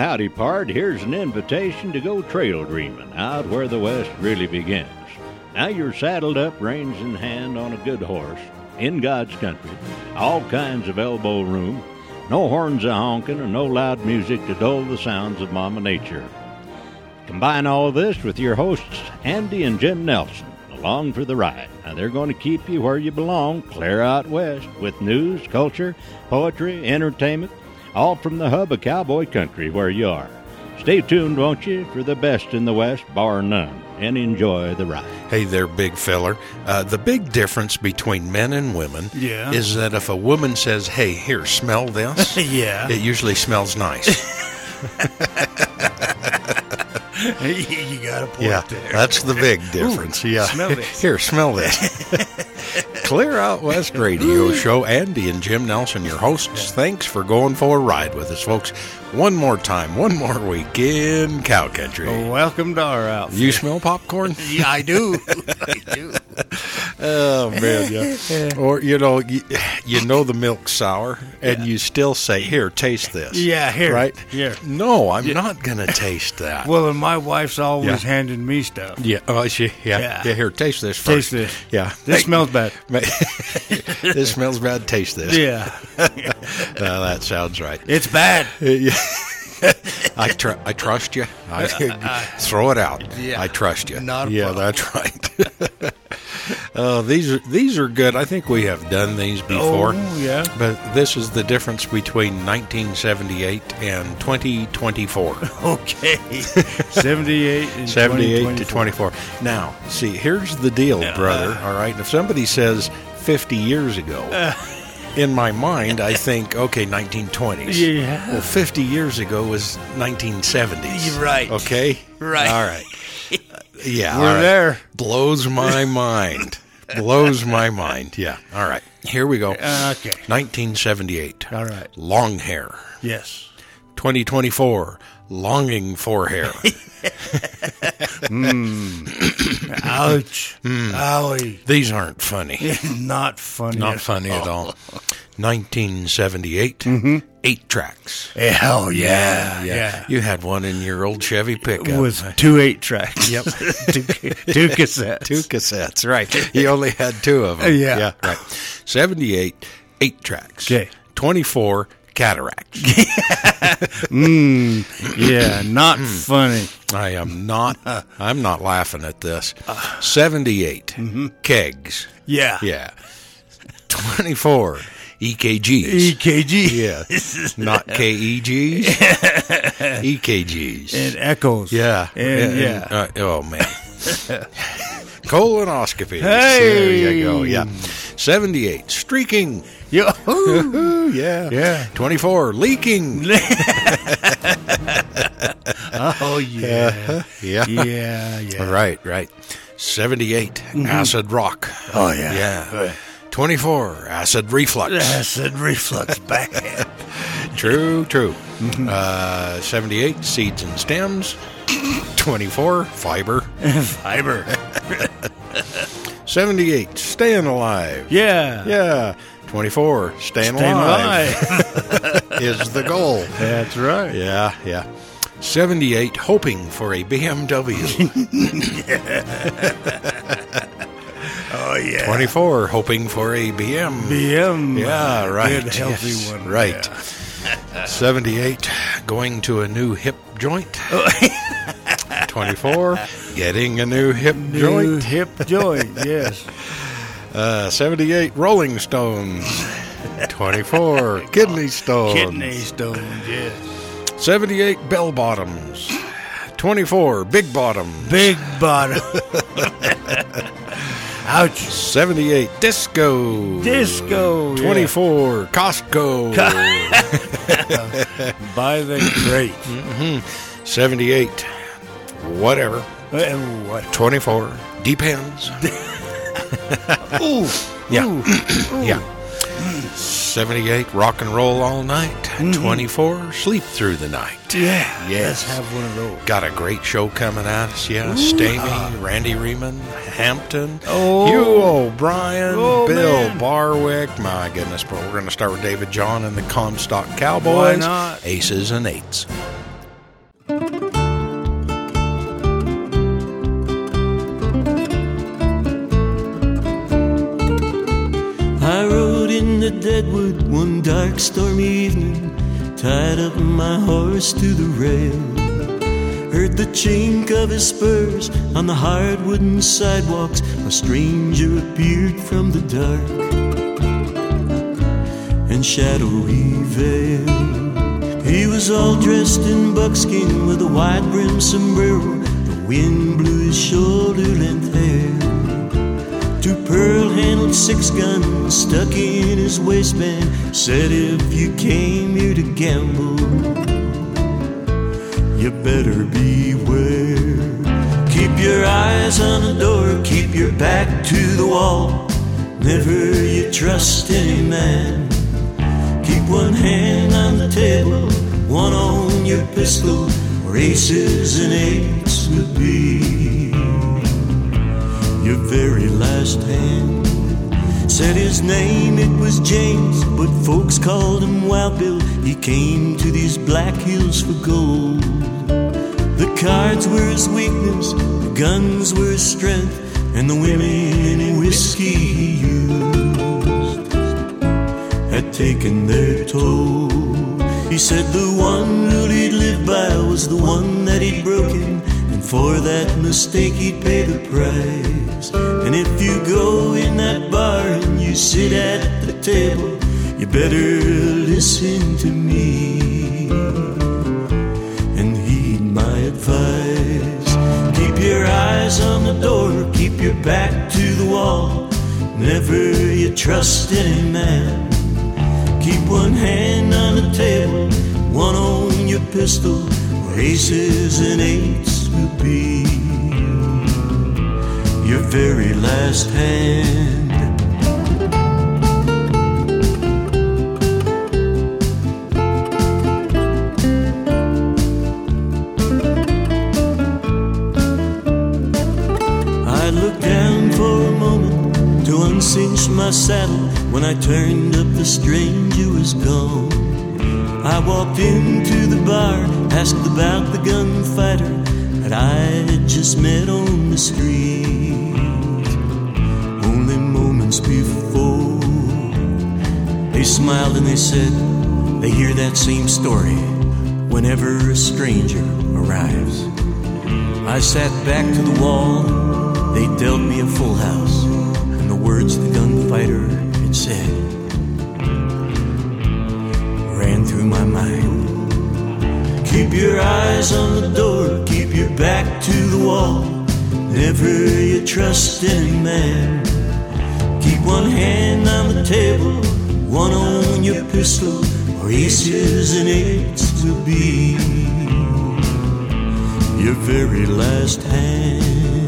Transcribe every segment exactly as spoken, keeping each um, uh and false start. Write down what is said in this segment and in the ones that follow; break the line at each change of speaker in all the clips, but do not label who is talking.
howdy part, here's an invitation to go trail dreaming out where the West really begins. Now you're saddled up, reins in hand, on a good horse, in God's country, all kinds of elbow room, no horns a honking and no loud music to dull the sounds of Mama Nature. Combine all this with your hosts, Andy and Jim Nelson, along for the ride. Now they're going to keep you where you belong, clear out west, with news, culture, poetry, entertainment, all from the hub of cowboy country where you are. Stay tuned, won't you, for the best in the West, bar none, and enjoy the ride.
Hey there, big feller. Uh, the big difference between men and women
Yeah.
is that if a woman says, hey, here, smell this,
Yeah.
it usually smells nice.
You got a point
Yeah,
there.
that's the big difference.
Ooh,
yeah.
smell this.
Here, smell this. Clear Out West Radio Show. Andy and Jim Nelson, your hosts. Thanks for going for a ride with us, folks. One more time, one more week in cow country.
Welcome to our outfit.
You smell popcorn?
Yeah, I do. I do.
Oh, man, yeah. Or, you know, you, you know the milk's sour, and
Yeah.
you still say, here, taste this.
Yeah, here.
Right?
Here.
No, I'm not going to taste that.
Well, and my wife's always
Yeah.
handing me stuff.
yeah, oh, she, yeah,
Yeah.
yeah, here, taste this first.
Taste this.
Yeah.
This
Hey,
smells bad.
ma- this smells bad, taste this.
Yeah.
No, that sounds right.
It's bad.
Yeah. I tr- I trust you. I, throw it out.
Yeah.
I trust you.
Not a
yeah,
problem.
that's right. uh, these are these are good. I think we have done these before.
Oh, yeah.
But this is the difference between nineteen seventy-eight and twenty twenty-four.
Okay. seventy-eight and
seventy-eight to
twenty-four.
twenty-four. Now, see, here's the deal,
Yeah.
brother. All right, if somebody says fifty years ago, in my mind, I think, okay, nineteen twenties.
Yeah.
Well, fifty years ago was nineteen seventies.
You're right.
Okay?
Right.
All right. Yeah.
We're
all right.
there.
Blows my mind. Blows my mind. Yeah. All right. Here we go.
Okay.
nineteen seventy-eight.
All right.
Long hair.
Yes.
twenty twenty-four. Longing for hair.
Ouch. Owie.
These aren't funny.
Not funny.
Not funny at all. nineteen seventy-eight. Eight tracks.
Hell yeah. Yeah.
You had one in your old Chevy pickup.
It was two eight tracks.
Yep.
two, two cassettes.
Two cassettes, right. You only had two of them.
Yeah.
Yeah, right. seventy-eight, eight tracks.
Okay.
twenty-four, cataracts.
Yeah, not funny.
I am not, I'm not laughing at this. seventy-eight, kegs.
Yeah.
Yeah. twenty-four, E K Gs.
E K G.
Yeah. Not K E Gs. E K Gs.
And echoes.
Yeah.
And yeah.
uh, oh, man. Colonoscopy.
Hey.
There you go. Yeah. seventy-eight, streaking.
Yo.
Ooh, yeah.
Yeah.
twenty-four, leaking.
Oh, yeah.
Yeah.
Yeah, yeah.
Right, right. seventy-eight, acid rock.
Oh, yeah.
Yeah. twenty-four, acid reflux.
Acid reflux bad.
True, true. Uh, seventy-eight, seeds and stems. twenty-four, fiber.
Fiber.
seventy-eight, staying alive.
Yeah.
Yeah. twenty-four, staying,
Staying
alive,
alive.
is the goal.
That's right.
Yeah, yeah. seventy-eight, hoping for a B M W.
Oh, yeah.
twenty-four, hoping for a B M.
B M.
Yeah, right.
Good, healthy
Yes,
one.
Right.
Yeah.
seventy-eight, going to a new hip joint. twenty-four, getting a new hip
New
joint.
hip joint, yes.
Uh, seventy-eight, Rolling Stones. twenty-four, kidney stones.
Kidney stones, yes.
seventy-eight, bell bottoms. twenty-four, big bottom.
Big bottom. Ouch.
seventy-eight, disco.
Disco. yeah.
twenty-four, Costco.
By the crate.
seventy-eight, whatever.
Uh, what?
twenty-four, depends.
Ooh.
Yeah.
Ooh.
Yeah. seventy-eight, rock and roll all night. twenty-four, sleep through the night.
Yeah.
Yes.
Let's have one of those.
Got a great show coming at us. Yeah. Stamey, Randy Riemann, Hampton,
Oh.
Hugh O'Brien,
Oh,
Bill
man.
Barwick. My goodness, but we're going to start with David John and the Comstock Cowboys.
Why not?
Aces and eights.
a deadwood one dark stormy evening, tied up my horse to the rail. Heard the chink of his spurs on the hard wooden sidewalks. A stranger appeared from the dark and shadowy veil. He was all dressed in buckskin with a wide-brimmed sombrero. The wind blew his shoulder-length hair. Two pearl-handled six-guns stuck in his waistband. Said, if you came here to gamble, you better beware. Keep your eyes on the door, keep your back to the wall. Never you trust any man. Keep one hand on the table, one on your pistol, or aces and eights would be your very last hand. Said his name, it was James, but folks called him Wild Bill. He came to these Black Hills for gold. The cards were his weakness, the guns were his strength, and the women and whiskey he used had taken their toll. He said the one rule he'd live by was the one that he'd broken, and for that mistake he'd pay the price. And if you go in that bar and you sit at the table, you better listen to me and heed my advice. Keep your eyes on the door, keep your back to the wall. Never you trust any man. Keep one hand on the table, one on your pistol, or aces and eights will be your very last hand. I looked down for a moment to uncinch my saddle. When I turned up, the stranger was gone. I walked into the bar, asked about the gunfighter that I had just met on the street only moments before. They smiled and they said they hear that same story whenever a stranger arrives. I sat back to the wall, they dealt me a full house, and the words the gunfighter had said ran through my mind. Keep your eyes on the door, keep your back to the wall. Never you trust any man. Keep one hand on the table, one on your pistol, or aces and eights will be your very last hand.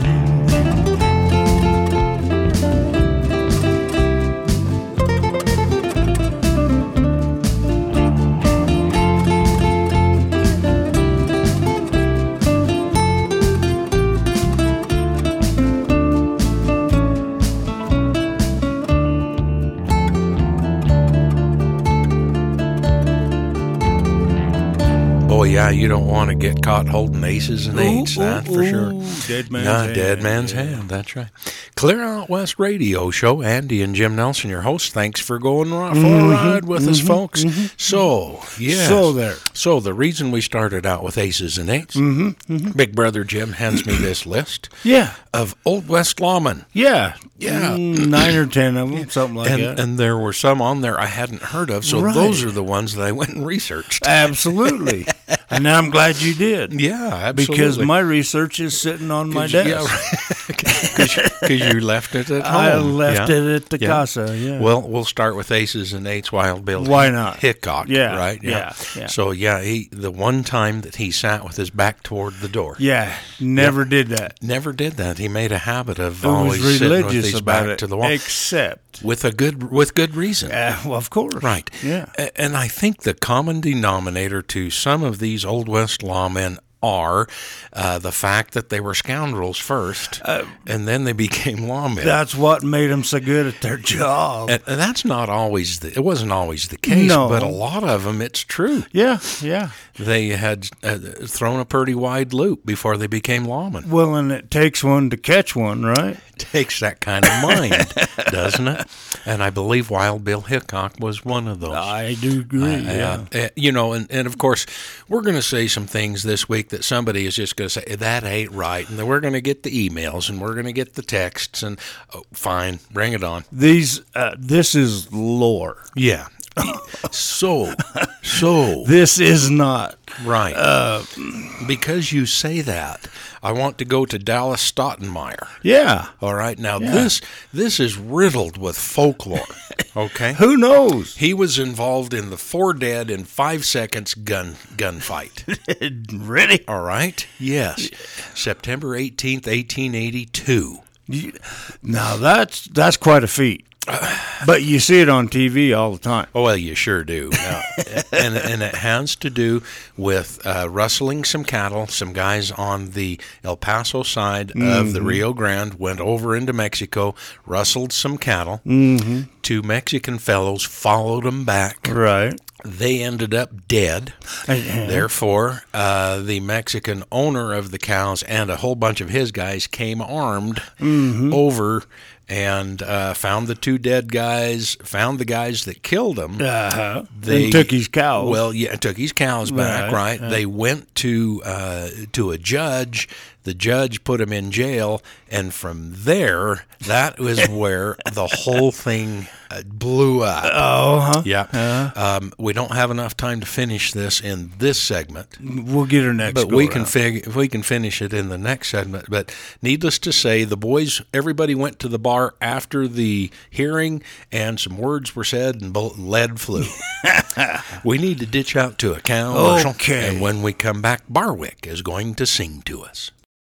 Yeah, you don't want to get caught holding aces and eights, ooh, that ooh, for sure.
Ooh, dead man's
no,
hand.
Dead man's yeah. hand, that's right. Clear Out West Radio Show. Andy and Jim Nelson, your hosts. Thanks for going for a mm-hmm, ride with mm-hmm, us, folks. Mm-hmm, so, yeah.
So there.
So the reason we started out with aces and eights,
mm-hmm, mm-hmm.
Big Brother Jim hands me this list
yeah.
of Old West lawmen.
Yeah.
Yeah.
Mm, nine or ten of them, yeah. something like
and,
that.
And there were some on there I hadn't heard of, so right. those are the ones that I went and researched.
Absolutely. And now I'm glad you did.
Yeah, absolutely.
Because my research is sitting on my desk.
Yeah, because you left it at home.
I left
yeah.
it at the yeah. casa, yeah.
Well, we'll start with aces and eights, Wild Bill.
Why not?
Hickok,
yeah,
right?
Yeah. yeah, yeah.
So, yeah, he the one time that he sat with his back toward the door.
Yeah, never
yeah.
did that.
Never did that. He made a habit of
it
always
was
sitting with
religious
his
about
back
it,
to the wall.
Except.
With a good with good reason.
Uh, well, of course.
Right.
Yeah.
And I think the common denominator to some of these Old West lawmen are uh, the fact that they were scoundrels first, uh, and then they became lawmen.
That's what made them so good at their job.
And, and that's not always the, it wasn't always the case,
no.
but a lot of them, it's true.
Yeah, yeah.
They had uh, thrown a pretty wide loop before they became lawmen.
Well, and it takes one to catch one, right?
takes that kind of mind, doesn't it? And I believe Wild Bill Hickok was one of those.
I do agree.
Uh,
yeah.
uh, you know, and, and of course, we're going to say some things this week that somebody is just going to say, that ain't right. And then we're going to get the emails and we're going to get the texts. And oh, fine, bring it on.
These, uh, this is lore.
Yeah. So, so.
This is not.
Right.
Uh,
because you say that, I want to go to Dallas Stottenmeyer.
Yeah.
All right. Now,
Yeah.
this this is riddled with folklore. Okay.
Who knows?
He was involved in the four dead in five seconds gun gunfight.
Really?
All right. Yes. September eighteenth, eighteen eighty-two.
Now that's that's quite a feat. But you see it on T V all the time.
Oh, well, you sure do. Now, and, and it has to do with uh, rustling some cattle. Some guys on the El Paso side mm-hmm. of the Rio Grande went over into Mexico, rustled some cattle.
Mm-hmm.
Two Mexican fellows followed them back.
Right.
They ended up dead.
Uh-huh.
Therefore, uh, the Mexican owner of the cows and a whole bunch of his guys came armed
mm-hmm.
over and uh, found the two dead guys, found the guys that killed them.
Uh-huh.
They
and took his cows.
Well, yeah, took his cows back,
Right,
right?
right.
They went to uh, to a judge. The judge put him in jail, and from there, that was where the whole thing uh, blew up.
Oh, huh?
Yeah.
Uh-huh.
Um, we don't have enough time to finish this in this segment.
We'll get her next.
But
go
we can
around.
fig- we can finish it in the next segment. But needless to say, the boys, everybody went to the bar after the hearing, and some words were said, and bo- lead flew. We need to ditch out to a commercial,
Okay.
and when we come back, Barwick is going to sing to us.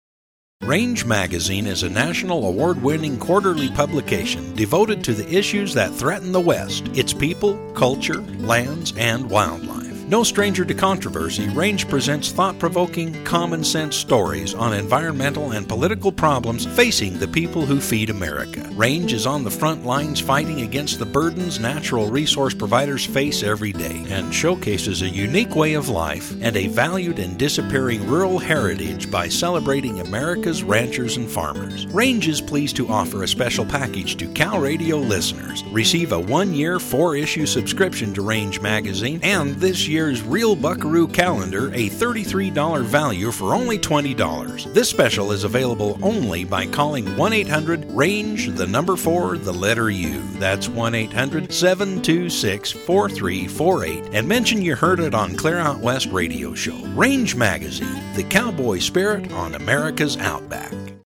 Range Magazine is a national award-winning quarterly publication devoted to the issues that threaten the West, its people, culture, lands, and wildlife. No stranger to controversy, Range presents thought-provoking, common-sense stories on environmental and political problems facing the people who feed America. Range is on the front lines fighting against the burdens natural resource providers face every day and showcases a unique way of life and a valued and disappearing rural heritage by celebrating America's ranchers and farmers. Range is pleased to offer a special package to Cal Radio listeners. Receive a one-year, four-issue subscription to Range Magazine and this year's Real Buckaroo calendar, a thirty-three dollars value for only twenty dollars. This special is available only by calling one eight hundred range, the number four, the letter U. That's one eight hundred seven two six four three four eight and mention you heard it on Clear Out West Radio Show. Range Magazine, the cowboy spirit on America's Outback.